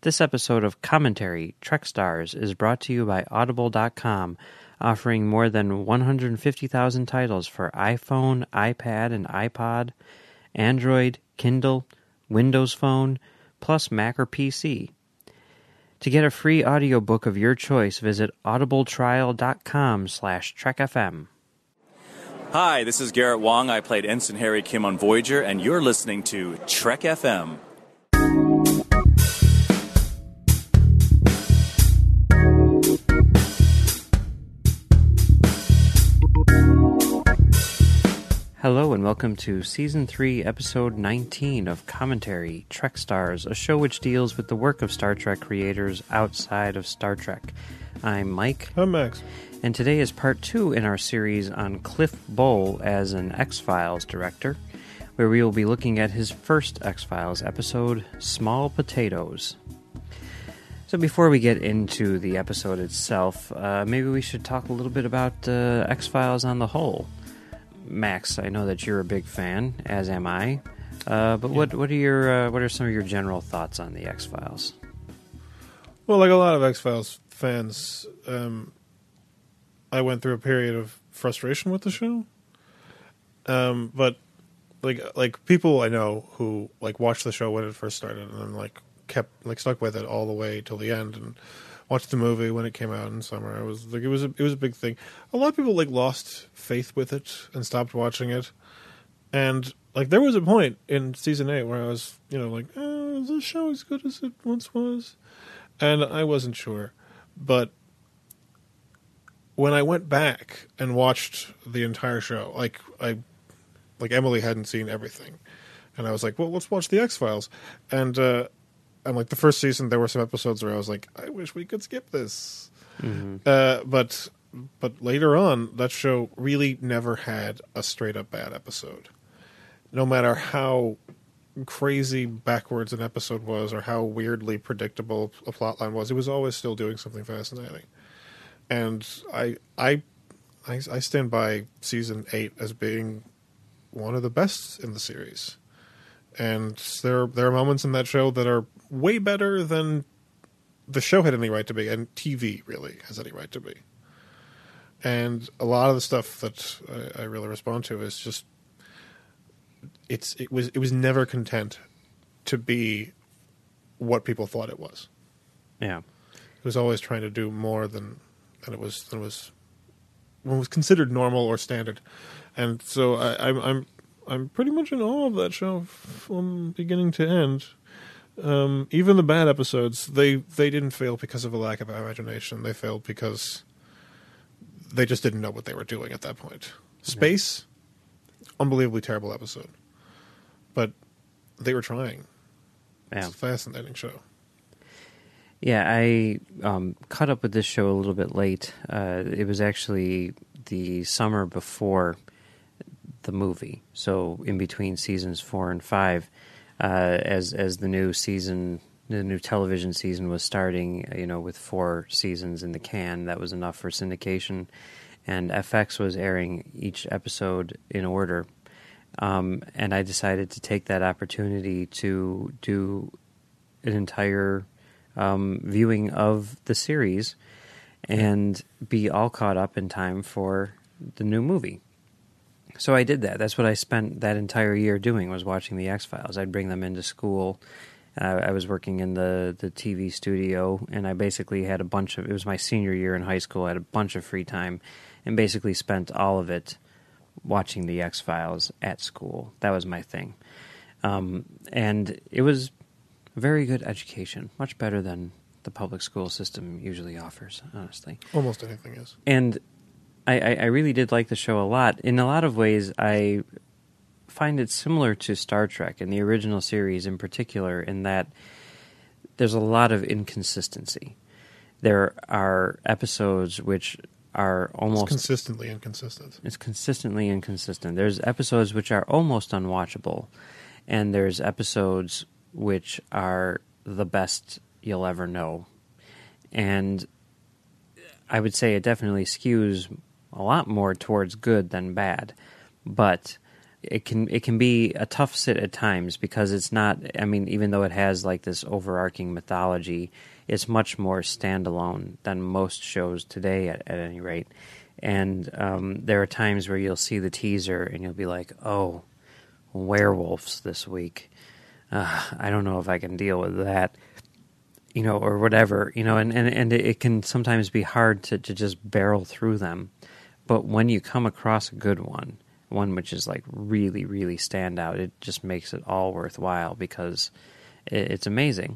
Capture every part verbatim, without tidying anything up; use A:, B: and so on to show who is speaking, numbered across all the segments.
A: This episode of Commentary, Trek Stars, is brought to you by Audible dot com, offering more than one hundred fifty thousand titles for iPhone, iPad, and iPod, Android, Kindle, Windows Phone, plus Mac or P C. To get a free audiobook of your choice, visit audibletrial.com slash trekfm.
B: Hi, this is Garrett Wong. I played Ensign Harry Kim on Voyager, and you're listening to Trek F M.
A: Hello and welcome to Season three, Episode nineteen of Commentary, Trek Stars, a show which deals with the work of Star Trek creators outside of Star Trek. I'm Mike.
C: I'm Max.
A: And today is part two in our series on Cliff Bole as an X-Files director, where we will be looking at his first X-Files episode, Small Potatoes. So before we get into the episode itself, uh, maybe we should talk a little bit about uh, X-Files on the whole. Max, I know that you're a big fan, as am I. Uh, but yeah. what what are your uh, what are some of your general thoughts on the X-Files?
C: Well, like a lot of X-Files fans, um, I went through a period of frustration with the show. Um, but like like people I know who like watched the show when it first started and then like kept like stuck with it all the way till the end and watched the movie when it came out in summer. It was like it was a, it was a big thing. A lot of people like lost faith with it and stopped watching it. And like there was a point in season eight where I was, you know, like, oh, is this show as good as it once was? And I wasn't sure. But when I went back and watched the entire show, like I like Emily hadn't seen everything. And I was like, well, let's watch the X-Files. And uh And like the first season, there were some episodes where I was like, I wish we could skip this. Mm-hmm. Uh, but but later on, that show really never had a straight up bad episode. No matter how crazy backwards an episode was or how weirdly predictable a plotline was, it was always still doing something fascinating. And I I I, I stand by season eight as being one of the best in the series. And there there are moments in that show that are way better than the show had any right to be, and T V really has any right to be. And a lot of the stuff that I, I really respond to is just it's it was it was never content to be what people thought it was.
A: Yeah,
C: it was always trying to do more than than it was than it was what was considered normal or standard. And so I, I'm I'm I'm pretty much in awe of that show from beginning to end. Um, even the bad episodes, they, they didn't fail because of a lack of imagination. They failed because they just didn't know what they were doing at that point. Space, yeah. Unbelievably terrible episode. But they were trying.
A: Yeah.
C: It's a fascinating show.
A: Yeah, I um, caught up with this show a little bit late. Uh, it was actually the summer before the movie, so in between seasons four and five. Uh, as as the new season, the new television season was starting, you know, with four seasons in the can, that was enough for syndication, and F X was airing each episode in order. Um, and I decided to take that opportunity to do an entire um, viewing of the series and be all caught up in time for the new movie. So I did that. That's what I spent that entire year doing, was watching the X-Files. I'd bring them into school. Uh, I was working in the, the T V studio, and I basically had a bunch of... It was my senior year in high school. I had a bunch of free time and basically spent all of it watching the X-Files at school. That was my thing. Um, and it was a very good education, much better than the public school system usually offers, honestly.
C: Almost anything is.
A: And I, I really did like the show a lot. In a lot of ways, I find it similar to Star Trek and the original series in particular, in that there's a lot of inconsistency. There are episodes which are almost...
C: It's consistently inconsistent.
A: It's consistently inconsistent. There's episodes which are almost unwatchable, and there's episodes which are the best you'll ever know. And I would say it definitely skews a lot more towards good than bad. But it can it can be a tough sit at times because it's not. I mean, even though it has like this overarching mythology, it's much more standalone than most shows today. At, at any rate, and um, there are times where you'll see the teaser and you'll be like, "Oh, werewolves this week. Uh, I don't know if I can deal with that." You know, or whatever, you know, and, and, and it can sometimes be hard to, to just barrel through them. But when you come across a good one, one which is like really, really stand out, it just makes it all worthwhile because it, it's amazing.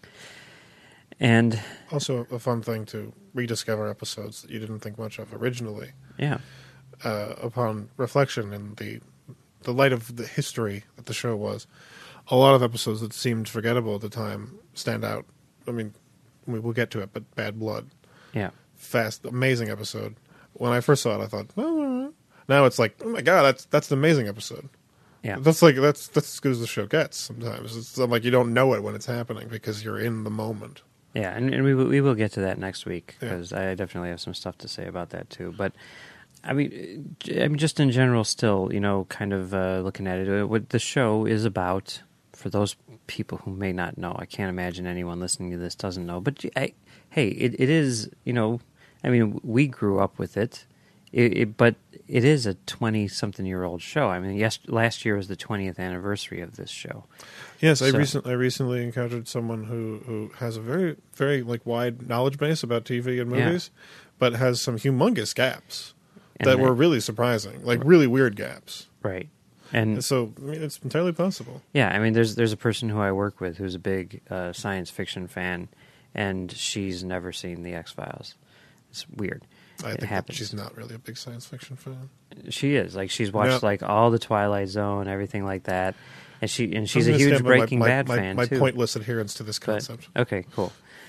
A: And
C: also a fun thing to rediscover episodes that you didn't think much of originally.
A: Yeah.
C: Uh, upon reflection and the the light of the history that the show was, a lot of episodes that seemed forgettable at the time stand out. I mean, we will get to it, but Bad Blood.
A: Yeah.
C: Fast, amazing episode. When I first saw it, I thought, oh, now it's like, oh my god, that's that's an amazing episode.
A: Yeah.
C: That's like that's that's as good as the show gets. Sometimes it's like you don't know it when it's happening because you're in the moment.
A: Yeah, and, and we will, we will get to that next week
C: Yeah.
A: because I definitely have some stuff to say about that too. But I mean, I mean, just in general, still, you know, kind of uh, looking at it, what the show is about. For those people who may not know, I can't imagine anyone listening to this doesn't know. But I, hey, it, it is, you know, I mean, we grew up with it, it, it but it is a twenty-something-year-old show. I mean, yes, last year was the twentieth anniversary of this show.
C: Yes, I
A: So-
C: recently I recently encountered someone who, who has a very very like wide knowledge base about T V and
A: Yeah.
C: movies, but has some humongous gaps
A: And
C: that
A: they-
C: were really surprising, like really weird gaps.
A: Right. And
C: And so, I mean, it's entirely possible.
A: yeah, I mean, there's there's a person who I work with who's a big uh, science fiction fan, and she's never seen the X-Files. It's weird.
C: I
A: it
C: think that
A: happens.
C: she's not really a big science fiction fan.
A: She is like she's watched
C: Yeah.
A: like all the Twilight Zone, everything like that, and she and she's
C: Doesn't
A: a huge
C: stand by my-
A: Breaking
C: my,
A: Bad
C: my,
A: fan
C: My
A: too.
C: pointless adherence to this
A: But-
C: concept.
A: okay, cool.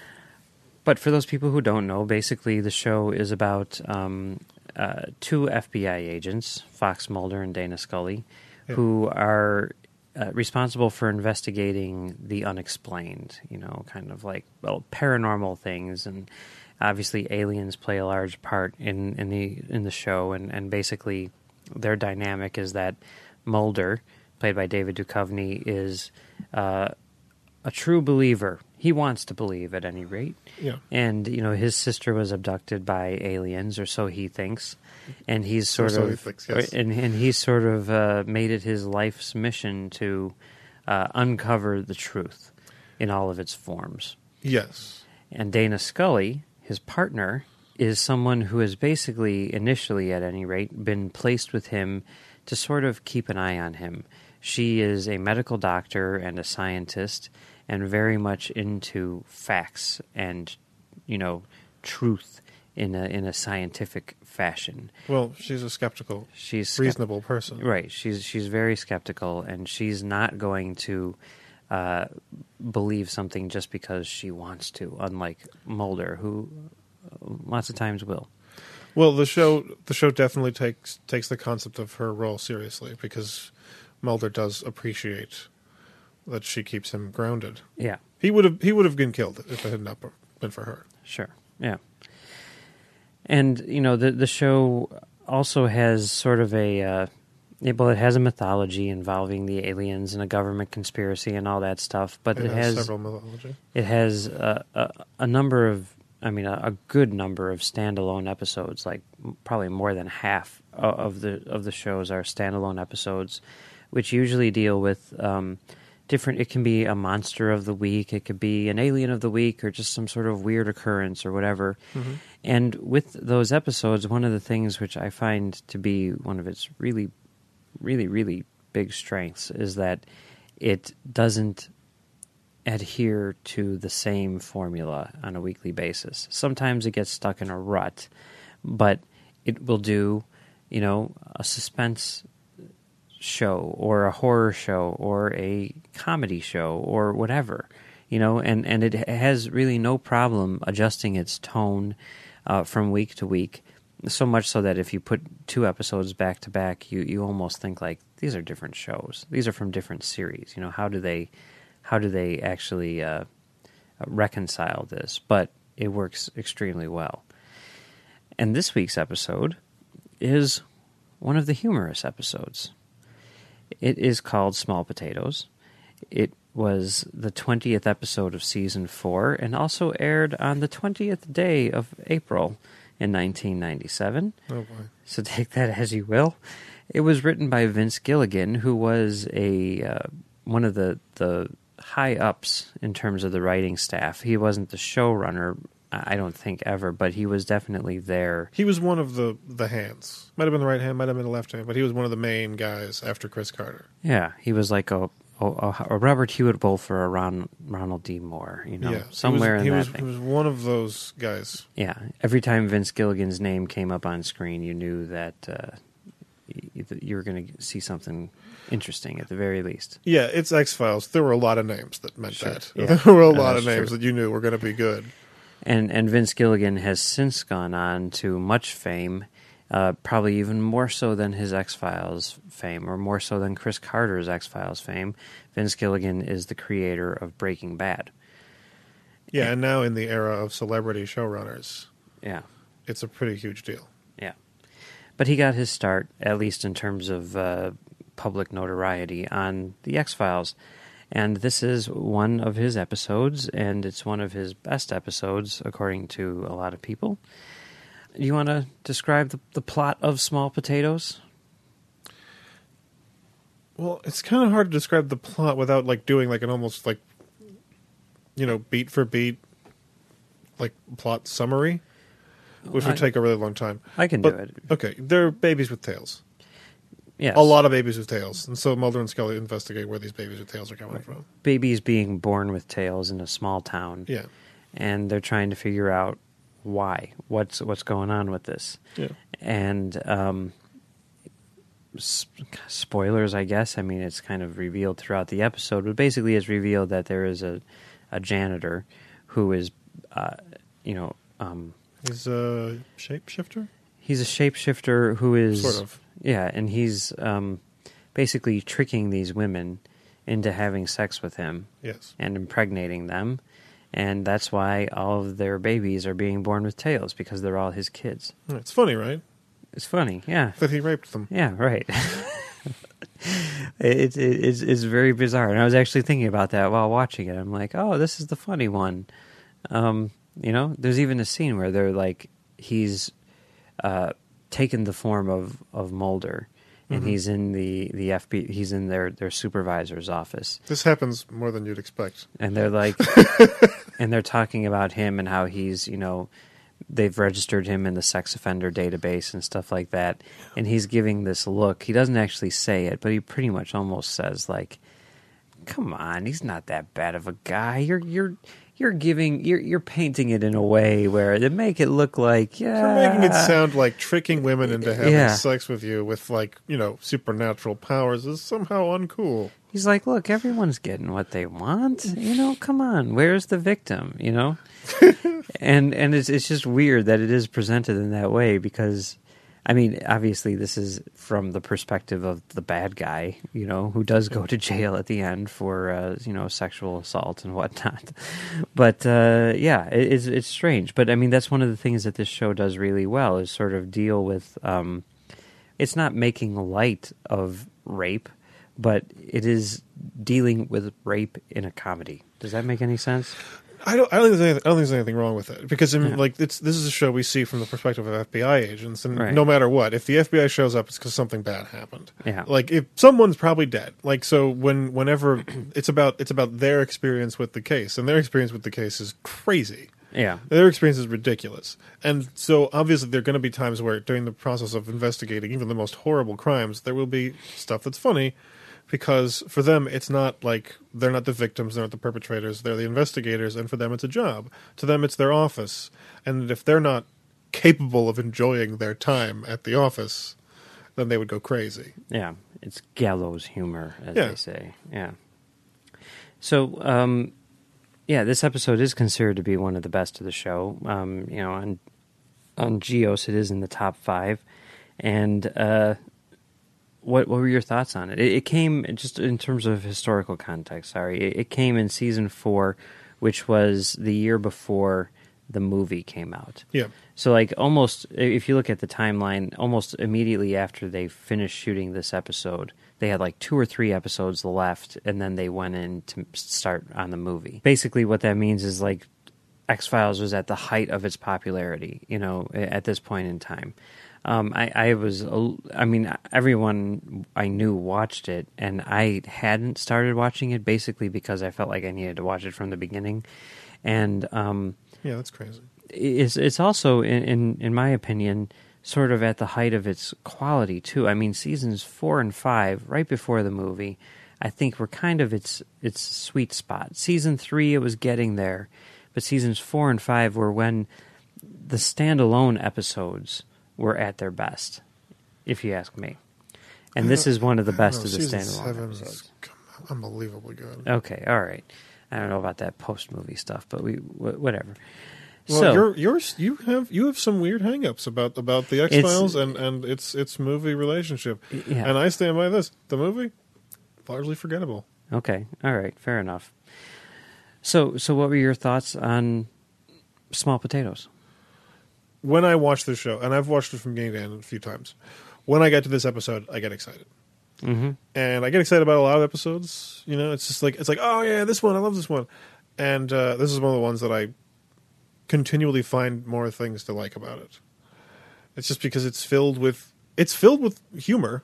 A: But for those people who don't know, basically the show is about um, uh, two F B I agents, Fox Mulder and Dana Scully,
C: Yeah.
A: who are uh, responsible for investigating the unexplained, you know, kind of like, well, paranormal things. And obviously aliens play a large part in, in the in the show. And, and basically their dynamic is that Mulder, played by David Duchovny, is uh, a true believer. He wants to believe at any rate.
C: Yeah.
A: And, you know, his sister was abducted by aliens, or so he thinks. And he's sort
C: so
A: of,
C: he thinks, yes.
A: and, and he's sort of uh, made it his life's mission to uh, uncover the truth in all of its forms.
C: Yes.
A: And Dana Scully, his partner, is someone who has basically, initially at any rate, been placed with him to sort of keep an eye on him. She is a medical doctor and a scientist, and very much into facts and, you know, truth in a in a scientific fashion.
C: Well, she's a skeptical,
A: She's skep-
C: reasonable person.
A: Right. She's she's very skeptical, and she's not going to uh, believe something just because she wants to. Unlike Mulder, who uh, lots of times will.
C: Well, the show the show definitely takes takes the concept of her role seriously because Mulder does appreciate that she keeps him grounded.
A: Yeah.
C: He would have he would have been killed if it had not been for her.
A: Sure. Yeah. And you know the the show also has sort of a uh, it, well, it has a mythology involving the aliens and a government conspiracy and all that stuff, but it,
C: It has,
A: has
C: several mythology.
A: it has a, a, a number of, I mean, a, a good number of standalone episodes. Like m- probably more than half o- of the of the shows are standalone episodes, which usually deal with um, different. It can be a monster of the week, it could be an alien of the week, or just some sort of weird occurrence or whatever.
C: Mm-hmm.
A: And with those episodes, one of the things which I find to be one of its really, really, really big strengths is that it doesn't adhere to the same formula on a weekly basis. Sometimes it gets stuck in a rut, but it will do, you know, a suspense show or a horror show or a comedy show or whatever, you know, and, and it has really no problem adjusting its tone uh, from week to week, so much so that if you put two episodes back to back, you, you almost think like these are different shows. These are from different series. You know, how do they how do they actually uh, reconcile this? But it works extremely well. And this week's episode is one of the humorous episodes. It is called Small Potatoes. It was the twentieth episode of season four and also aired on the twentieth day of April in nineteen ninety-seven.
C: Oh, boy.
A: So take that as you will. It was written by Vince Gilligan, who was a uh, one of the, the high-ups in terms of the writing staff. He wasn't the showrunner, I don't think, ever, but he was definitely there.
C: He was one of the, the hands. Might have been the right hand, might have been the left hand, but he was one of the main guys after Chris Carter.
A: Yeah, he was like a, a, a Robert Hewitt Wolf or a Ron, Ronald D. Moore, you know,
C: yeah,
A: somewhere
C: he was,
A: in
C: he
A: that
C: was,
A: thing.
C: He was one of those guys.
A: Yeah, every time Vince Gilligan's name came up on screen, you knew that uh, you, you were going to see something interesting at the very least.
C: Yeah, it's X-Files. There were a lot of names that meant
A: Sure.
C: that.
A: Yeah.
C: There were a
A: No,
C: lot of
A: that's
C: names
A: true.
C: that you knew were going to be good.
A: And and Vince Gilligan has since gone on to much fame, uh, probably even more so than his X-Files fame, or more so than Chris Carter's X-Files fame. Vince Gilligan is the creator of Breaking Bad.
C: Yeah, and now in the era of celebrity showrunners,
A: Yeah,
C: it's a pretty huge deal.
A: yeah. But he got his start, at least in terms of uh, public notoriety, on the X-Files. And this is one of his episodes, and it's one of his best episodes, according to a lot of people. You want to describe the, the plot of Small Potatoes?
C: Well, it's kind of hard to describe the plot without like doing like an almost like, you know, beat for beat, like plot summary, which would
A: I-
C: take a really long time.
A: I can
C: But,
A: do it.
C: Okay, they're babies with tails.
A: Yes.
C: A lot of babies with tails. And so Mulder and Scully investigate where these babies with tails are coming from.
A: Babies being born with tails in a small town.
C: Yeah.
A: And they're trying to figure out why. What's what's going on with this?
C: Yeah.
A: And um, s- spoilers, I guess. I mean, it's kind of revealed throughout the episode, but basically, it's revealed that there is a, a janitor who is, uh, you know, um,
C: He's a shapeshifter?
A: he's a shapeshifter who is
C: Sort of.
A: Yeah, and he's um, basically tricking these women into having sex with him.
C: Yes.
A: And impregnating them, and that's why all of their babies are being born with tails, because they're all his kids.
C: It's funny, right?
A: It's funny, yeah,
C: That he raped them.
A: yeah, right. It's it, it's it's very bizarre, and I was actually thinking about that while watching it. I'm like, oh, this is the funny one. Um, you know, there's even a scene where they're like, he's uh, taken the form of of Mulder. And
C: Mhm.
A: he's in the, the F B I, he's in their, their supervisor's office.
C: This happens more than you'd expect.
A: And they're like, and they're talking about him and how he's, you know, they've registered him in the sex offender database and stuff like that. And he's giving this look. He doesn't actually say it, but he pretty much almost says, like, come on, he's not that bad of a guy. You're, you're, you're giving, you're, you're painting it in a way where they make it look like, yeah.
C: You're making it sound like tricking women into having
A: Yeah.
C: sex with you with, like, you know, supernatural powers is somehow uncool.
A: He's like, look, everyone's getting what they want. You know, come on. Where's the victim? You know? and and it's it's just weird that it is presented in that way because, I mean, obviously this is from the perspective of the bad guy, you know, who does go to jail at the end for, uh, you know, sexual assault and whatnot. But, uh, yeah, it, it's, it's strange. But, I mean, that's one of the things that this show does really well is sort of deal with, um, it's not making light of rape, but it is dealing with rape in a comedy. Does that make any sense?
C: I don't. I don't think there's anything, I don't think there's anything wrong with it because I mean,
A: Yeah.
C: like it's this is a show we see from the perspective of F B I agents, and
A: Right.
C: no matter what, if the F B I shows up, it's because something bad happened.
A: Yeah.
C: Like if someone's probably dead. Like so, when whenever it's about it's about their experience with the case, and their experience with the case is crazy.
A: Yeah.
C: Their experience is ridiculous, and so obviously there are going to be times where during the process of investigating even the most horrible crimes, there will be stuff that's funny. Because for them, it's not like they're not the victims, they're not the perpetrators, they're the investigators, and for them, it's a job. To them, it's their office. And if they're not capable of enjoying their time at the office, then they would go crazy.
A: Yeah. It's gallows humor, as
C: Yeah.
A: they say. Yeah. So, um, yeah, this episode is considered to be one of the best of the show. Um, you know, on, on Geos, it is in the top five. And, uh, What what were your thoughts on it? It, it came, just in terms of historical context, sorry, it, it came in season four, which was the year before the movie came out.
C: Yeah.
A: So, like, almost, if you look at the timeline, almost immediately after they finished shooting this episode, they had like two or three episodes left, and then they went in to start on the movie. Basically, what that means is, like, X-Files was at the height of its popularity, you know, at this point in time. Um, I, I was, I mean, everyone I knew watched it, and I hadn't started watching it basically because I felt like I needed to watch it from the beginning. And um,
C: yeah, that's crazy.
A: It's it's also, in, in in my opinion, sort of at the height of its quality too. I mean, seasons four and five, right before the movie, I think were kind of its its sweet spot. Season three, it was getting there, but seasons four and five were when the standalone episodes were at their best, if you ask me. And this is one of the best of the standalone episodes.
C: Unbelievably good.
A: Okay, all right. I don't know about that post-movie stuff, but we whatever.
C: Well,
A: so,
C: you're, you're, you have you have some weird hang-ups about, about the X-Files and, and its its movie relationship.
A: Yeah.
C: And I stand by this. The movie, largely forgettable.
A: Okay, all right, fair enough. So, so what were your thoughts on Small Potatoes?
C: When I watch this show, and I've watched it from beginning to end a few times, when I get to this episode, I get excited.
A: Mm-hmm.
C: And I get excited about a lot of episodes. You know, it's just like, it's like, oh yeah, this one, I love this one. And uh, this is one of the ones that I continually find more things to like about it. It's just because it's filled with, it's filled with humor.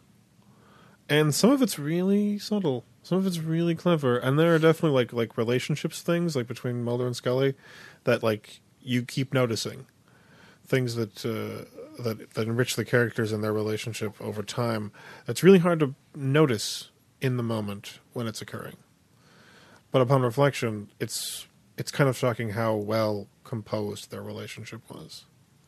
C: And some of it's really subtle. Some of it's really clever. And there are definitely like like relationships things, like between Mulder and Scully, that like you keep noticing. Things that uh, that that enrich the characters and their relationship over time. It's really hard to notice in the moment when it's occurring. But upon reflection, it's it's kind of shocking how well composed their relationship was.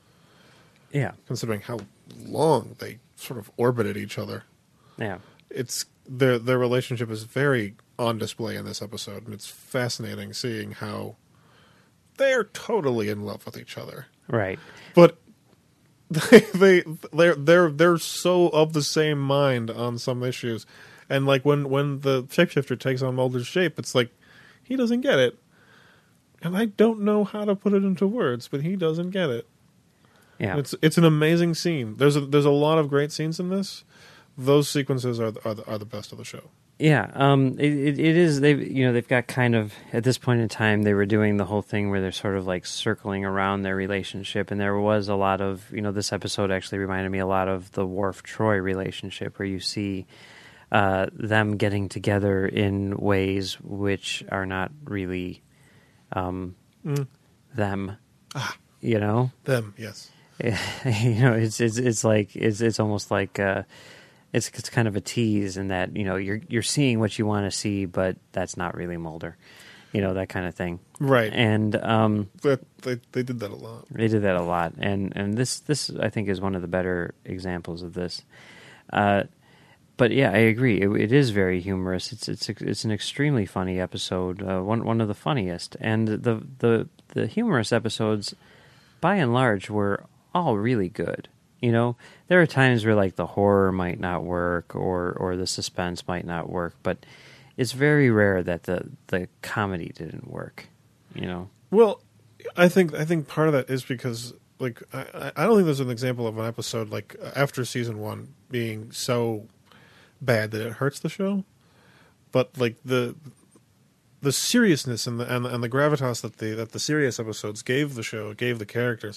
A: Yeah.
C: Considering how long they sort of orbited each other.
A: Yeah.
C: It's their their relationship is very on display in this episode, and it's fascinating seeing how they're totally in love with each other.
A: Right.
C: But they they they're they're they're so of the same mind on some issues. And like when, when the shapeshifter takes on Mulder's shape, it's like he doesn't get it. And I don't know how to put it into words, but he doesn't get it.
A: Yeah.
C: It's it's an amazing scene. There's a, there's a lot of great scenes in this. Those sequences are the, are the, are the best of the show.
A: Yeah, um, it, it, it is. They, you know, they've got kind of at this point in time they were doing the whole thing where they're sort of like circling around their relationship, and there was a lot of, you know, this episode actually reminded me a lot of the Worf-Troy relationship, where you see uh, them getting together in ways which are not really um,
C: mm.
A: them.
C: Ah,
A: you know,
C: them. Yes.
A: you know, it's it's it's like it's it's almost like. Uh, It's it's kind of a tease in that, you know, you're you're seeing what you want to see, but that's not really Mulder, you know, that kind of thing.
C: Right.
A: And um,
C: they, they they did that a lot.
A: They did that a lot, and and this this I think is one of the better examples of this. Uh, but yeah, I agree. It, it is very humorous. It's it's it's an extremely funny episode. Uh, one one of the funniest, and the the the humorous episodes, by and large, were all really good. You know, there are times where like the horror might not work or, or the suspense might not work, but it's very rare that the, the comedy didn't work. You know.
C: Well, I think I think part of that is because like I, I don't think there's an example of an episode like after season one being so bad that it hurts the show, but like the the seriousness and the and, and the gravitas that the that the serious episodes gave the show, gave the characters.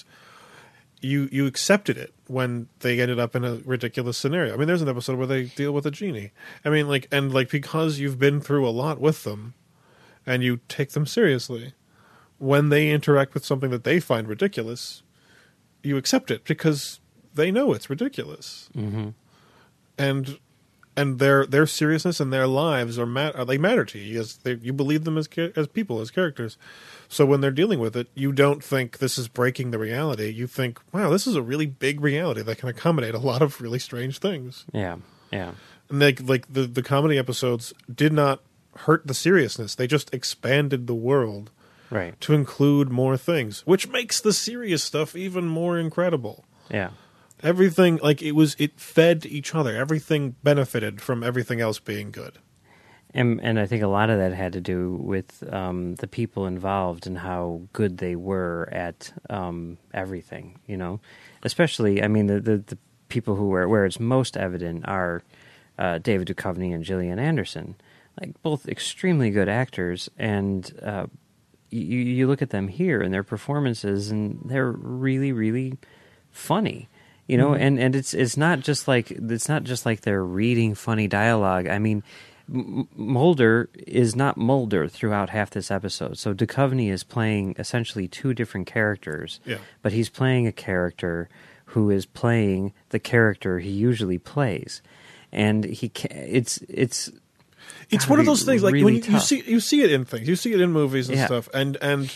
C: You you accepted it when they ended up in a ridiculous scenario. I mean, there's an episode where they deal with a genie. I mean, like, and like because you've been through a lot with them, and you take them seriously, when they interact with something that they find ridiculous, you accept it because they know it's ridiculous,
A: mm-hmm.
C: and and their their seriousness and their lives are mat- they matter to you. As they, you believe them as as people, as characters. So when they're dealing with it, you don't think this is breaking the reality. You think, wow, this is a really big reality that can accommodate a lot of really strange things.
A: Yeah, yeah.
C: And they, like the, the comedy episodes did not hurt the seriousness. They just expanded the world
A: right.
C: to include more things, which makes the serious stuff even more incredible.
A: Yeah.
C: Everything, like it was, it fed each other. Everything benefited from everything else being good.
A: And, and I think a lot of that had to do with um, the people involved and how good they were at um, everything, you know. Especially, I mean, the, the, the people who were, where it's most evident are uh, David Duchovny and Gillian Anderson. Like, both extremely good actors, and uh, you, you look at them here and their performances, and they're really, really funny. You know, mm-hmm. and, and it's it's not just like it's not just like they're reading funny dialogue. I mean, Mulder is not Mulder throughout half this episode. So Duchovny is playing essentially two different characters,
C: yeah.
A: but he's playing a character who is playing the character he usually plays, and he can, it's it's
C: it's one of those things like
A: really
C: when you, you
A: tough.
C: see you see it in things, you see it in movies and
A: Yeah.
C: stuff, and and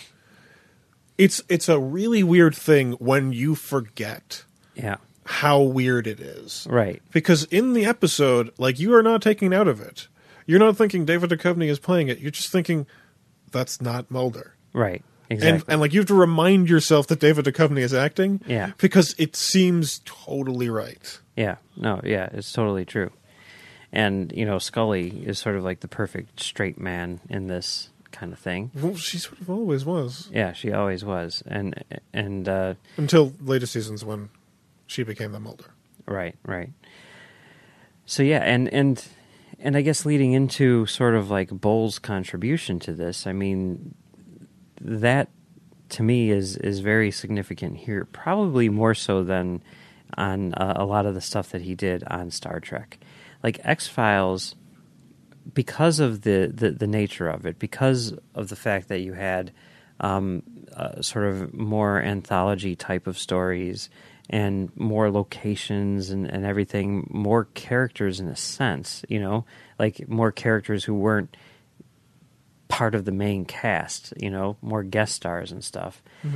C: it's it's a really weird thing when you forget
A: Yeah,
C: how weird it is,
A: right.
C: because in the episode, like, you are not taking out of it. You're not thinking David Duchovny is playing it. You're just thinking, that's not Mulder.
A: Right, exactly.
C: And, and like, you have to remind yourself that David Duchovny is acting.
A: Yeah.
C: Because it seems totally right.
A: Yeah, no, yeah, it's totally true. And, you know, Scully is sort of like the perfect straight man in this kind of thing.
C: Well, she sort of always was.
A: Yeah, she always was. And, and uh,
C: Until later seasons when she became the Mulder.
A: right, right. So, yeah, and... and And I guess leading into sort of like Bowles' contribution to this, I mean, that to me is, is very significant here, probably more so than on uh, a lot of the stuff that he did on Star Trek. Like X-Files, because of the, the, the nature of it, because of the fact that you had um, uh, sort of more anthology type of stories and more locations and, and everything, more characters in a sense, you know, like more characters who weren't part of the main cast, you know, more guest stars and stuff.
C: Mm-hmm.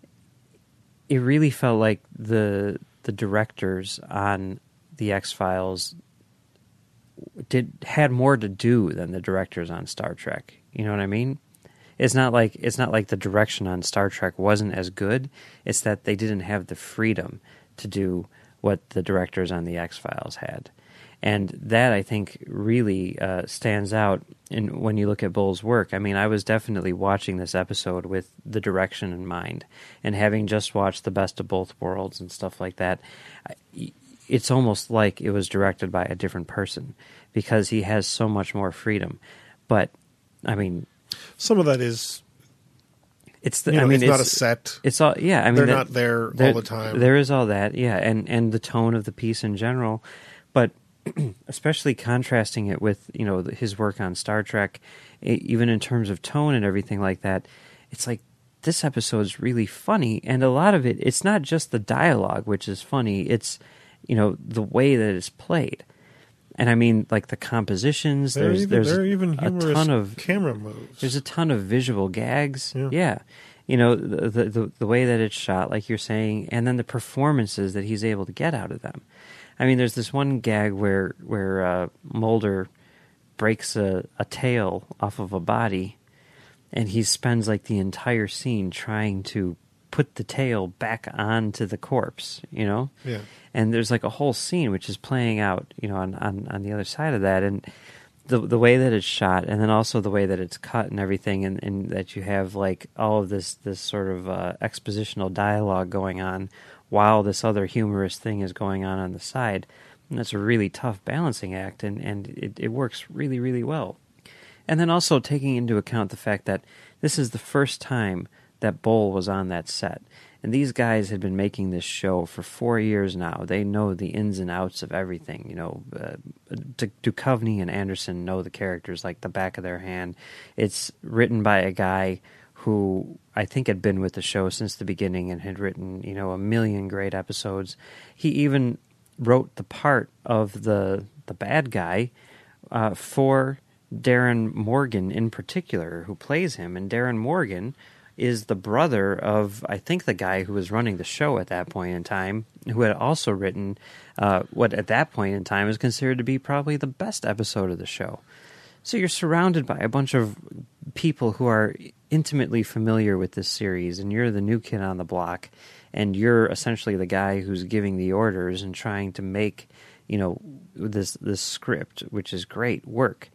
A: It really felt like the the directors on the X-Files did had more to do than the directors on Star Trek. You know what I mean? It's not like it's not like the direction on Star Trek wasn't as good. It's that they didn't have the freedom to do what the directors on the X-Files had. And that, I think, really uh, stands out in, when you look at Bowles' work. I mean, I was definitely watching this episode with the direction in mind. And having just watched The Best of Both Worlds and stuff like that, it's almost like it was directed by a different person because he has so much more freedom. But, I mean...
C: Some of that is...
A: It's the,
C: you know,
A: I mean,
C: it's,
A: it's
C: not a set.
A: It's all, yeah. I mean,
C: they're
A: that,
C: not there,
A: there
C: all the time.
A: There is all that, yeah, and and the tone of the piece in general, but especially contrasting it with, you know, his work on Star Trek, even in terms of tone and everything like that. It's like this episode's really funny, and a lot of it, it's not just the dialogue which is funny. It's, you know, the way that it's played. And I mean, like the compositions.
C: There are
A: there's
C: even,
A: there's
C: there are even
A: a
C: humorous
A: ton of
C: camera moves.
A: There's a ton of visual gags.
C: Yeah,
A: yeah. You know, the, the the the way that it's shot, like you're saying, and then the performances that he's able to get out of them. I mean, there's this one gag where where uh, Mulder breaks a, a tail off of a body, and he spends like the entire scene trying to put the tail back onto the corpse. You know.
C: Yeah.
A: And there's like a whole scene which is playing out, you know, on, on, on the other side of that, and the the way that it's shot, and then also the way that it's cut and everything, and, and that you have like all of this this sort of uh, expositional dialogue going on while this other humorous thing is going on on the side. And that's a really tough balancing act, and, and it, it works really, really well. And then also taking into account the fact that this is the first time that Bowles was on that set. And these guys had been making this show for four years now. They know the ins and outs of everything. You know, uh, Duchovny and Anderson know the characters like the back of their hand. It's written by a guy who I think had been with the show since the beginning and had written, you know, a million great episodes. He even wrote the part of the the bad guy uh, for Darren Morgan in particular, who plays him. And Darren Morgan is the brother of, I think, the guy who was running the show at that point in time, who had also written uh, what at that point in time is considered to be probably the best episode of the show. So you're surrounded by a bunch of people who are intimately familiar with this series, and you're the new kid on the block, and you're essentially the guy who's giving the orders and trying to make, you know, this this script, which is great work.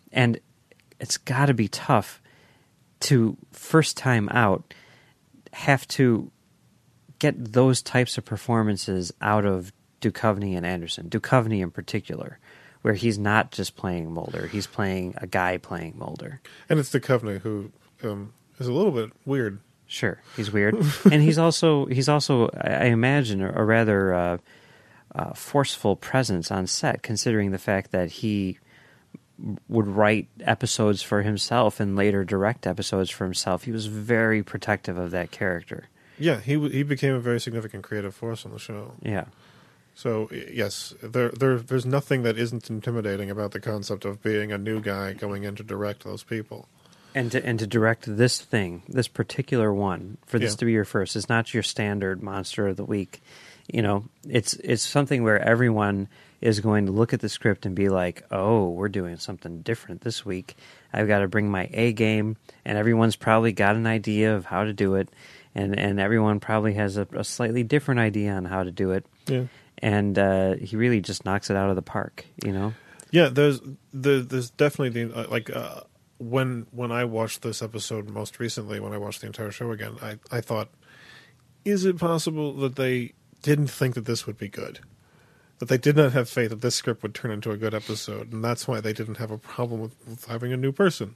A: And it's got to be tough to, first time out, have to get those types of performances out of Duchovny and Anderson. Duchovny in particular, where he's not just playing Mulder, he's playing a guy playing Mulder.
C: And it's Duchovny who um, is a little bit weird.
A: Sure, he's weird, and he's also he's also I imagine a, a rather uh, uh, forceful presence on set, considering the fact that he would write episodes for himself and later direct episodes for himself. He was very protective of that character.
C: Yeah, he he became a very significant creative force on the show.
A: Yeah.
C: So yes, there there there's nothing that isn't intimidating about the concept of being a new guy going in to direct those people.
A: And to and to direct this thing, this particular one, for this
C: Yeah.
A: to be your first, it's not your standard monster of the week. You know, it's it's something where everyone is going to look at the script and be like, "Oh, we're doing something different this week. I've got to bring my A game," and everyone's probably got an idea of how to do it, and and everyone probably has a, a slightly different idea on how to do it.
C: Yeah.
A: And uh, he really just knocks it out of the park. You know.
C: Yeah, there's there, there's definitely the uh, like uh, when when I watched this episode most recently, when I watched the entire show again, I I thought, is it possible that they didn't think that this would be good? That they did not have faith that this script would turn into a good episode, and that's why they didn't have a problem with, with having a new person.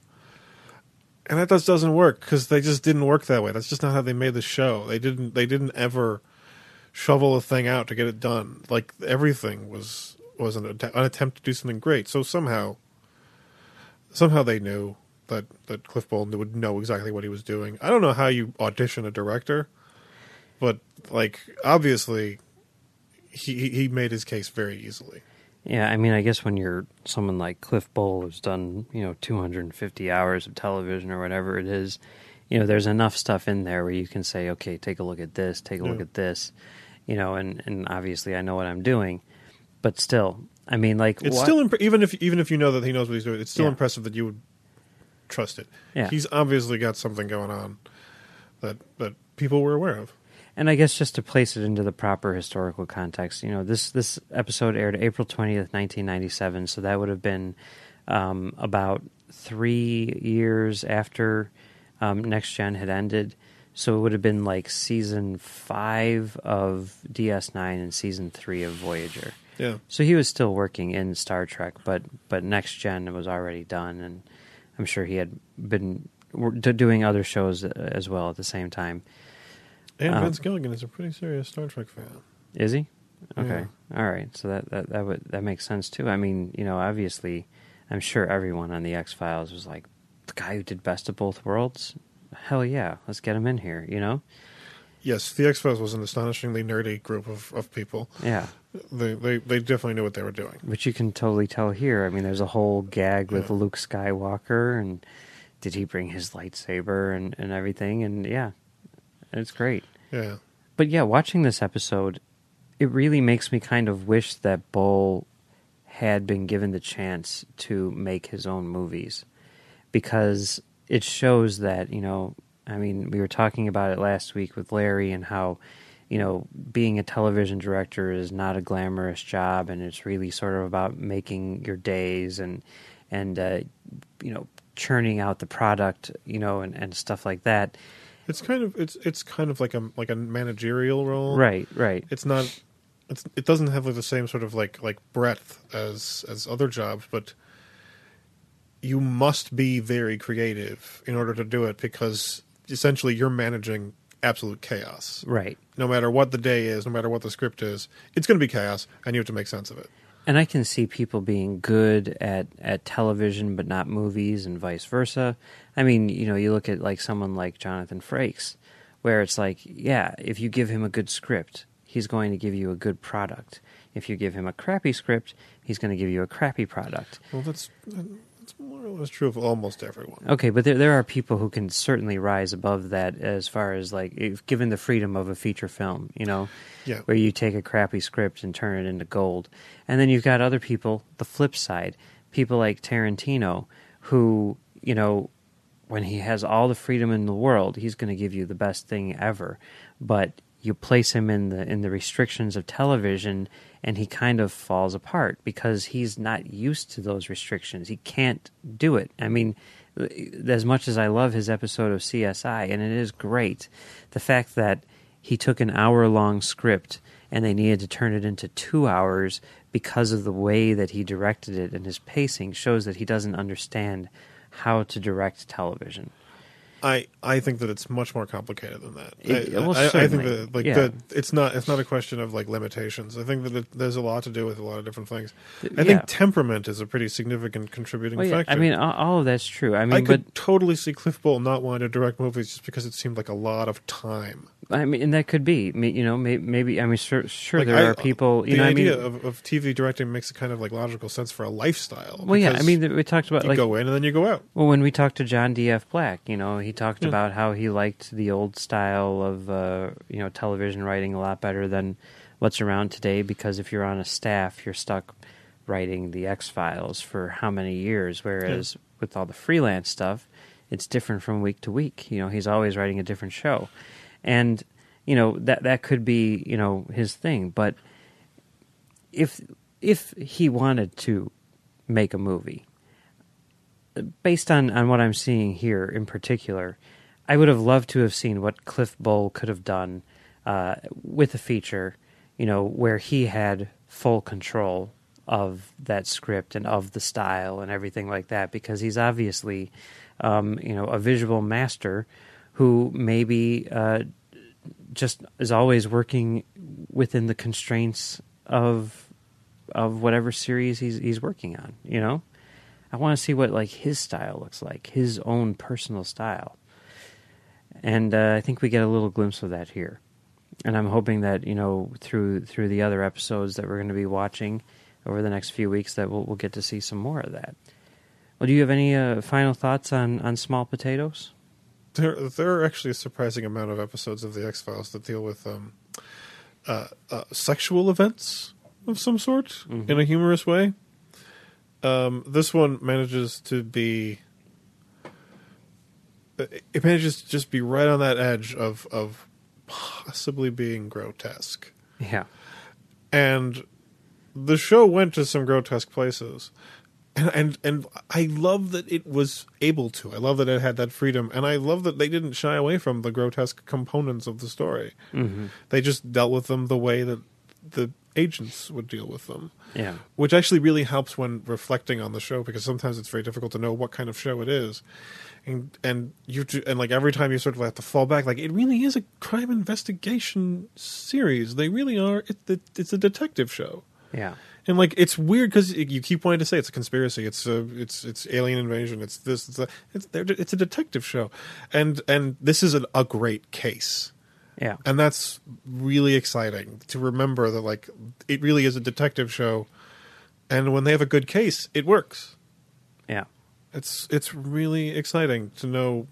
C: And that just doesn't work, because they just didn't work that way. That's just not how they made the show. They didn't they didn't ever shovel a thing out to get it done. Like, everything was was an, att- an attempt to do something great. So somehow, somehow they knew that, that Cliff Bolton would know exactly what he was doing. I don't know how you audition a director, but, like, obviously, he he- he made his case very easily.
A: Yeah, I mean, I guess when you're someone like Cliff Bole who's done, you know, two hundred fifty hours of television or whatever it is, you know, there's enough stuff in there where you can say, okay, take a look at this, take a look
C: Yeah.
A: at this, you know, and, and obviously I know what I'm doing, but still, I mean, like,
C: It's
A: what-
C: still imp- even if even if you know that he knows what he's doing, it's still
A: Yeah.
C: impressive that you would trust it.
A: Yeah.
C: He's obviously got something going on that that people were aware of.
A: And I guess just to place it into the proper historical context, you know, this this episode aired April twentieth, nineteen ninety-seven, so that would have been um, about three years after um, Next Gen had ended. So it would have been like season five of D S nine and season three of Voyager.
C: Yeah.
A: So he was still working in Star Trek, but but Next Gen was already done, and I'm sure he had been w- doing other shows as well at the same time.
C: And
A: Um,
C: Vince Gilligan is a pretty serious Star Trek fan.
A: Is he? Okay. All right. So that that that would that makes sense too. I mean, you know, obviously, I'm sure everyone on the X-Files was like, the guy who did Best of Both Worlds? Hell yeah, let's get him in here, you know?
C: Yes, the X-Files was an astonishingly nerdy group of, of people.
A: Yeah.
C: They, they they definitely knew what they were doing.
A: Which you can totally tell here. I mean, there's a whole gag with
C: Yeah.
A: Luke Skywalker, and did he bring his lightsaber and, and everything? And yeah, it's great.
C: Yeah.
A: But yeah, watching this episode, it really makes me kind of wish that Bull had been given the chance to make his own movies, because it shows that, you know, I mean, we were talking about it last week with Larry and how, you know, being a television director is not a glamorous job, and it's really sort of about making your days and, and uh, you know, churning out the product, you know, and, and stuff like that.
C: It's kind of it's it's kind of like a like a managerial role.
A: Right, right.
C: It's not it's it doesn't have like the same sort of like like breadth as as other jobs, but you must be very creative in order to do it, because essentially you're managing absolute chaos.
A: Right.
C: No matter what the day is, no matter what the script is, it's going to be chaos, and you have to make sense of it.
A: And I can see people being good at, at television but not movies, and vice versa. I mean, you know, you look at like someone like Jonathan Frakes, where it's like, yeah, if you give him a good script, he's going to give you a good product. If you give him a crappy script, he's going to give you a crappy product.
C: Well, that's that's more or less true of almost everyone.
A: Okay, but there there are people who can certainly rise above that, as far as like, if given the freedom of a feature film, you know,
C: Yeah.
A: where you take a crappy script and turn it into gold. And then you've got other people, the flip side, people like Tarantino, who, you know, when he has all the freedom in the world, he's going to give you the best thing ever. But you place him in the in the restrictions of television, and he kind of falls apart because he's not used to those restrictions. He can't do it. I mean, as much as I love his episode of C S I, and it is great, the fact that he took an hour-long script and they needed to turn it into two hours because of the way that he directed it and his pacing shows that he doesn't understand how to direct television.
C: I, I think that it's much more complicated than that.
A: It,
C: I,
A: well,
C: I, I think
A: certainly.
C: that like
A: Yeah.
C: that it's not it's not a question of like limitations. I think that it, there's a lot to do with a lot of different things. I
A: Yeah.
C: think temperament is a pretty significant contributing
A: Well, yeah,
C: factor.
A: I mean, all, all of that's true. I mean,
C: I
A: but
C: could totally see Cliff Bole not wanting to direct movies just because it seemed like a lot of time.
A: I mean, and that could be, me- you know, may- maybe. I mean, sure, sure
C: Like,
A: there
C: I-
A: are people. You
C: the
A: know, I mean,
C: idea of, of T V directing makes a kind of like logical sense for a lifestyle.
A: well, yeah. I
C: because
A: mean, we talked about
C: you
A: like
C: go in and then you go out.
A: well, when we talked to John D F Black, you know, he talked
C: Yeah.
A: about how he liked the old style of uh, you know television writing a lot better than what's around today because if you're on a staff, you're stuck writing the X-Files for how many years, whereas with all the freelance stuff, it's different from week to week. You know, he's always writing a different show, and you know that that could be you know his thing. But if if he wanted to make a movie, based on, on what I'm seeing here in particular, I would have loved to have seen what Cliff Bole could have done uh, with a feature, you know, where he had full control of that script and of the style and everything like that, because he's obviously, um, you know, a visual master who maybe uh, just is always working within the constraints of of whatever series he's he's working on, you know? I want to see what like his style looks like, his own personal style. And uh, I think we get a little glimpse of that here. And I'm hoping that, you know, through through the other episodes that we're going to be watching over the next few weeks that we'll, we'll get to see some more of that. Well, do you have any uh, final thoughts on, on Small Potatoes?
C: There, there are actually a surprising amount of episodes of the X-Files that deal with um, uh, uh, sexual events of some sort
A: Mm-hmm.
C: in a humorous way. Um, this one manages to be... It manages to just be right on that edge of, of possibly being grotesque.
A: Yeah.
C: And the show went to some grotesque places. And, and and I love that it was able to. I love that it had that freedom. And I love that they didn't shy away from the grotesque components of the story.
A: Mm-hmm.
C: They just dealt with them the way that the agents would deal with them.
A: Yeah.
C: Which actually really helps when reflecting on the show, because sometimes it's very difficult to know what kind of show it is. And and you and like every time you sort of have to fall back, like it really is a crime investigation series. They really are. It, it, it's a detective show.
A: Yeah.
C: And like it's weird because you keep wanting to say it's a conspiracy, it's a, it's it's alien invasion, it's this, it's a, it's, it's a detective show, and and this is a, a great case,
A: Yeah.
C: and that's really exciting to remember that like it really is a detective show, and when they have a good case, it works.
A: Yeah.
C: It's it's really exciting to know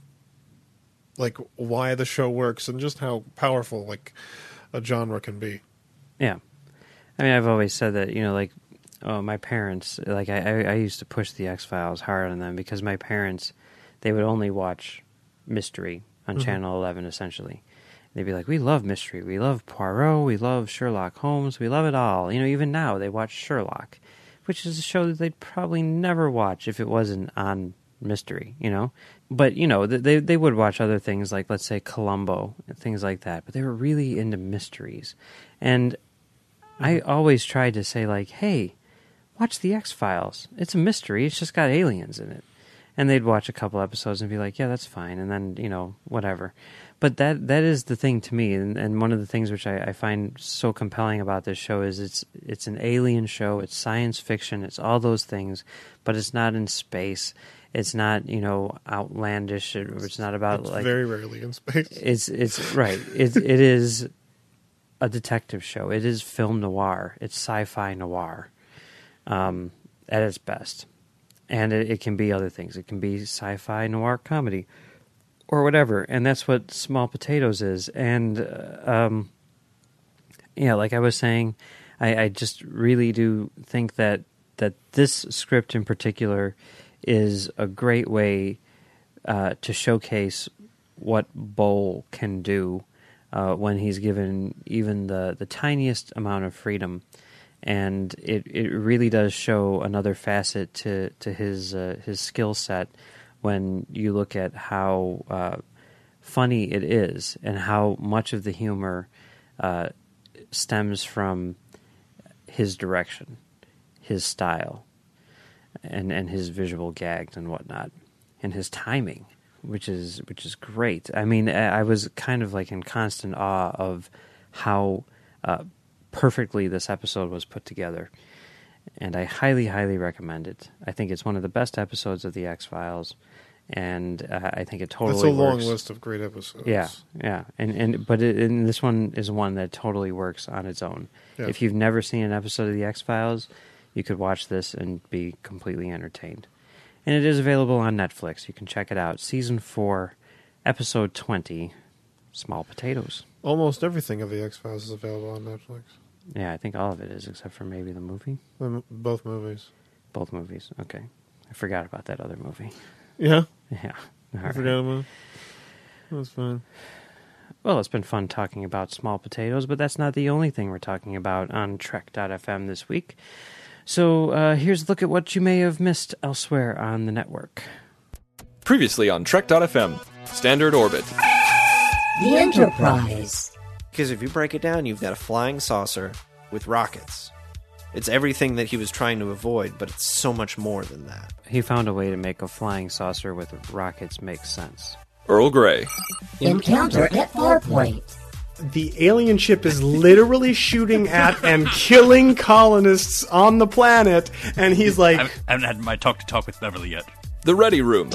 C: like why the show works and just how powerful like a genre can be.
A: Yeah. I mean, I've always said that, you know, like, oh, my parents, like, I, I, I used to push the X-Files hard on them because my parents, they would only watch mystery on
C: Mm-hmm.
A: Channel eleven, essentially. They'd be like, we love mystery. We love Poirot. We love Sherlock Holmes. We love it all. You know, even now they watch Sherlock, which is a show that they'd probably never watch if it wasn't on mystery, you know? But, you know, they they would watch other things like, let's say, Columbo and things like that. But they were really into mysteries. And I always tried to say, like, hey, watch the X-Files. It's a mystery. It's just got aliens in it. And they'd watch a couple episodes and be like, yeah, that's fine. And then, you know, whatever. But that that is the thing to me. And, and one of the things which I, I find so compelling about this show is it's it's an alien show. It's science fiction. It's all those things. But it's not in space. It's not, you know, outlandish. It, it's not about,
C: It's
A: like...
C: very rarely in space.
A: It's, it's right. It, it is... a detective show. It is film noir. It's sci-fi noir um, at its best. And it, it can be other things. It can be sci-fi noir comedy or whatever. And that's what Small Potatoes is. And, uh, um, yeah, like I was saying, I, I just really do think that, that this script in particular is a great way uh, to showcase what Bole can do uh, when he's given even the, the tiniest amount of freedom. And it, it really does show another facet to, to his uh, his skill set when you look at how uh, funny it is and how much of the humor uh, stems from his direction, his style, and, and his visual gags and whatnot, and his timing, which is which is great. I mean, I was kind of like in constant awe of how uh, perfectly this episode was put together, and I highly, highly recommend it. I think it's one of the best episodes of the X-Files, and uh, I think it totally
C: That's a long
A: works.
C: list of great episodes.
A: Yeah, yeah, and and but it, and this one is one that totally works on its own.
C: Yeah.
A: If you've never seen an episode of the X-Files, you could watch this and be completely entertained. And it is available on Netflix. You can check it out. Season four, episode twenty, Small Potatoes.
C: Almost everything of the X-Files is available on Netflix.
A: Yeah, I think all of it is, except for maybe the movie.
C: The- Both movies.
A: Both movies. Okay. I forgot about that other movie.
C: Yeah?
A: Yeah. All
C: I
A: right.
C: forgot about it. That's fine.
A: Well, it's been fun talking about Small Potatoes, but that's not the only thing we're talking about on Trek dot f m this week. So uh, here's a look at what you may have missed elsewhere on the network.
D: Previously on Trek dot f m, Standard Orbit.
E: The Enterprise.
F: Because if you break it down, you've got a flying saucer with rockets. It's everything that he was trying to avoid, but it's so much more than that.
A: He found a way to make a flying saucer with rockets make sense.
D: Earl Grey.
E: Encounter at Farpoint.
G: The alien ship is literally shooting at and killing colonists on the planet, and he's
H: I
G: like...
H: haven't, I haven't had my talk-to-talk with Beverly yet.
D: The Ready Room.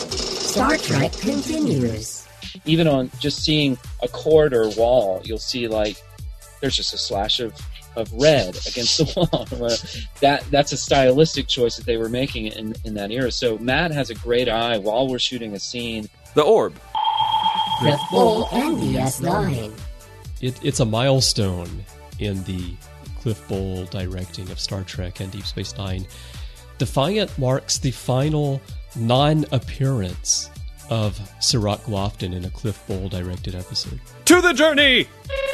E: Star Trek continues.
I: Even on just seeing a corridor wall, you'll see like there's just a slash of, of red against the wall. that that's a stylistic choice that they were making in, in that era. So Matt has a great eye while we're shooting a scene.
D: The Orb.
E: Cliff Bull and D S nine.
J: It, it's a milestone in the Cliff Bole directing of Star Trek and Deep Space Nine. Defiant marks the final non-appearance of Sirach Lofton in a Cliff Bole directed episode.
D: To the Journey!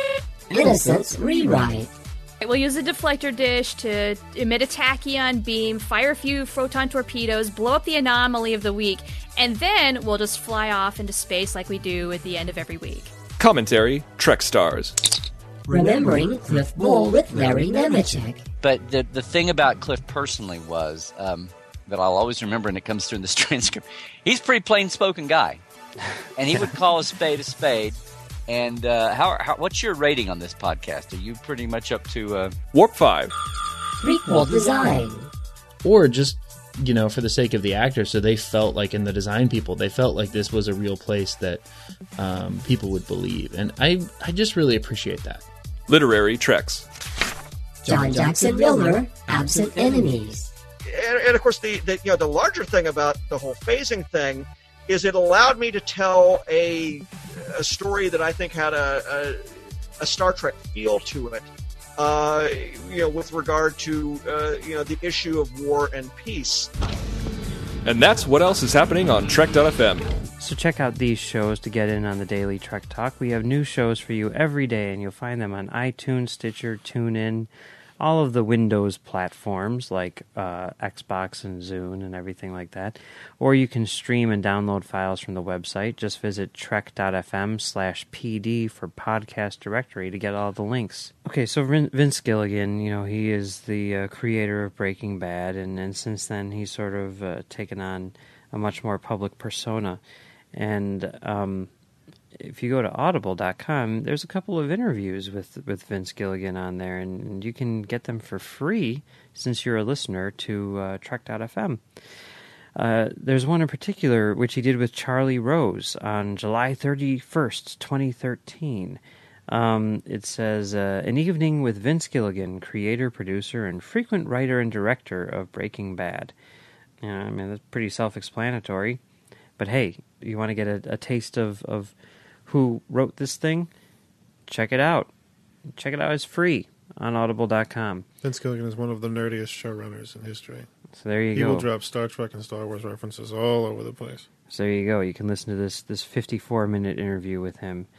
E: Innocence Rewrite.
K: We'll use a deflector dish to emit a tachyon beam, fire a few photon torpedoes, blow up the anomaly of the week, and then we'll just fly off into space like we do at the end of every week.
D: Commentary, Trek Stars.
E: Remembering Cliff Bull with Larry Nemechek.
L: But the the thing about Cliff personally was, um, that I'll always remember, and it comes through in this transcript, he's a pretty plain-spoken guy. And he would call a spade a spade. And uh, how, how what's your rating on this podcast? Are you pretty much up to... Uh...
D: Warp five.
E: Prequel design.
M: Or just, you know, for the sake of the actors, so they felt like, in the design people, they felt like this was a real place that um, people would believe. And I, I just really appreciate that.
D: Literary Treks.
E: John Jackson Miller, Absent Enemies.
N: And, and of course, the, the you know the larger thing about the whole phasing thing is it allowed me to tell a a story that I think had a a, a Star Trek feel to it. Uh, you know, with regard to uh, you know the issue of war and peace.
D: And that's what else is happening on Trek dot f m.
A: So check out these shows to get in on the daily Trek Talk. We have new shows for you every day, and you'll find them on iTunes, Stitcher, TuneIn, all of the Windows platforms like uh, Xbox and Zune and everything like that. Or you can stream and download files from the website. Just visit trek dot f m slash p d for podcast directory to get all the links. Okay, so Vince Gilligan, you know, he is the uh, creator of Breaking Bad, and, and since then he's sort of uh, taken on a much more public persona. And um, if you go to audible dot com, there's a couple of interviews with, with Vince Gilligan on there, and, and you can get them for free since you're a listener to uh, trek dot f m. Uh, there's one in particular which he did with Charlie Rose on July thirty-first, twenty thirteen. Um, it says, uh, An Evening with Vince Gilligan, creator, producer, and frequent writer and director of Breaking Bad. Yeah, I mean, that's pretty self-explanatory. But hey, you want to get a, a taste of, of who wrote this thing? Check it out. Check it out. It's free on audible dot com.
C: Vince Gilligan is one of the nerdiest showrunners in history.
A: So there you
C: he
A: go.
C: He will drop Star Trek and Star Wars references all over the place.
A: So there you go. You can listen to this this fifty-four minute interview with him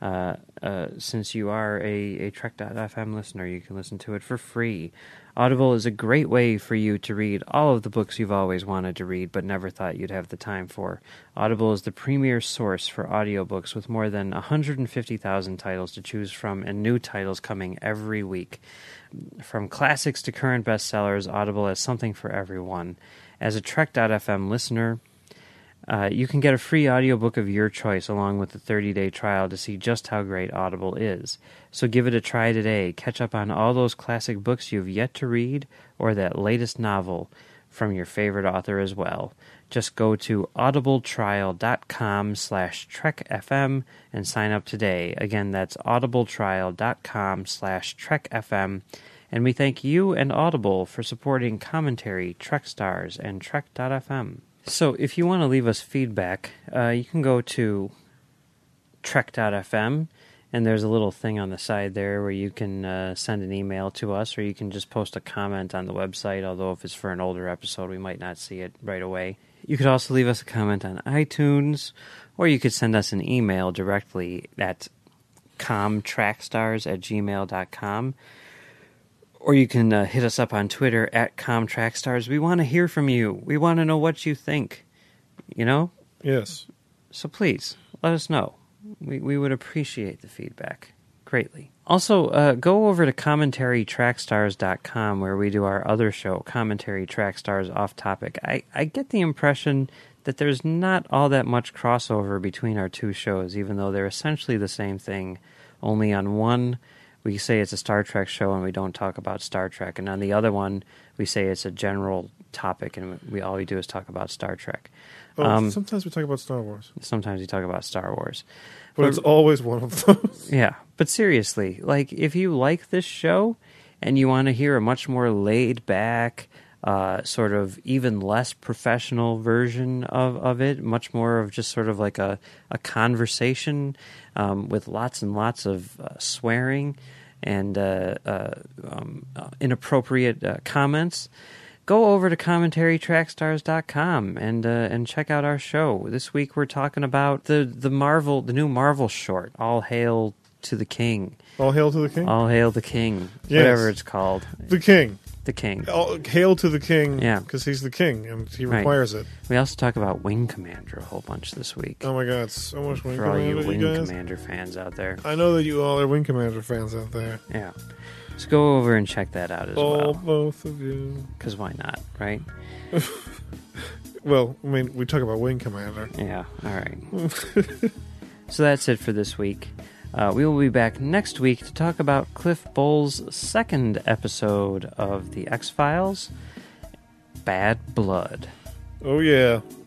A: Uh, uh, since you are a, a Trek dot f m listener, you can listen to it for free. Audible is a great way for you to read all of the books you've always wanted to read but never thought you'd have the time for. Audible is the premier source for audiobooks with more than one hundred fifty thousand titles to choose from and new titles coming every week. From classics to current bestsellers, Audible has something for everyone. As a Trek dot f m listener, Uh, you can get a free audiobook of your choice along with a thirty-day trial to see just how great Audible is. So give it a try today. Catch up on all those classic books you've yet to read or that latest novel from your favorite author as well. Just go to audibletrial.com slash trekfm and sign up today. Again, that's audibletrial.com slash trekfm. And we thank you and Audible for supporting Commentary, Trek Stars, and Trek dot f m. So if you want to leave us feedback, uh, you can go to Trek dot f m, and there's a little thing on the side there where you can uh, send an email to us, or you can just post a comment on the website, although if it's for an older episode, we might not see it right away. You could also leave us a comment on iTunes, or you could send us an email directly at comtrackstars at gmail dot com. Or you can uh, hit us up on Twitter at comtrackstars. We want to hear from you. We want to know what you think. You know?
C: Yes.
A: So please, let us know. We we would appreciate the feedback greatly. Also, uh, go over to commentary trackstars dot com where we do our other show, Commentary Trackstars Off Topic. I, I get the impression that there's not all that much crossover between our two shows, even though they're essentially the same thing, only on one we say it's a Star Trek show and we don't talk about Star Trek. And on the other one, we say it's a general topic and we all we do is talk about Star Trek.
C: Oh,
A: um,
C: sometimes we talk about Star Wars.
A: Sometimes we talk about Star Wars.
C: But, but it's always one of those.
A: Yeah. But seriously, like, if you like this show and you want to hear a much more laid-back, uh, sort of even less professional version of, of it, much more of just sort of like a, a conversation um, with lots and lots of uh, swearing and uh, uh, um, uh, inappropriate uh, comments, go over to commentary trackstars dot com and uh, and check out our show. This week we're talking about the, the Marvel, the new Marvel short, All Hail to the King.
C: All Hail to the King?
A: All Hail the King.
C: Yes.
A: Whatever it's called.
C: The King.
A: The King.
C: All, hail to the King.
A: Yeah.
C: Because he's the king and he
A: Right.
C: requires it.
A: We also talk about Wing Commander a whole bunch this week.
C: Oh my god, so much Wing
A: For all
C: Commander,
A: you Wing
C: you guys.
A: Commander fans out there.
C: I know that you all are Wing Commander fans out there.
A: Yeah. So go over and check that out as
C: Oh,
A: well.
C: both of you.
A: Because why not, right?
C: Well, I mean, we talk about Wing Commander.
A: Yeah, all right. So that's it for this week. Uh, we will be back next week to talk about Cliff Bowles' second episode of The X-Files, Bad Blood.
C: Oh, yeah.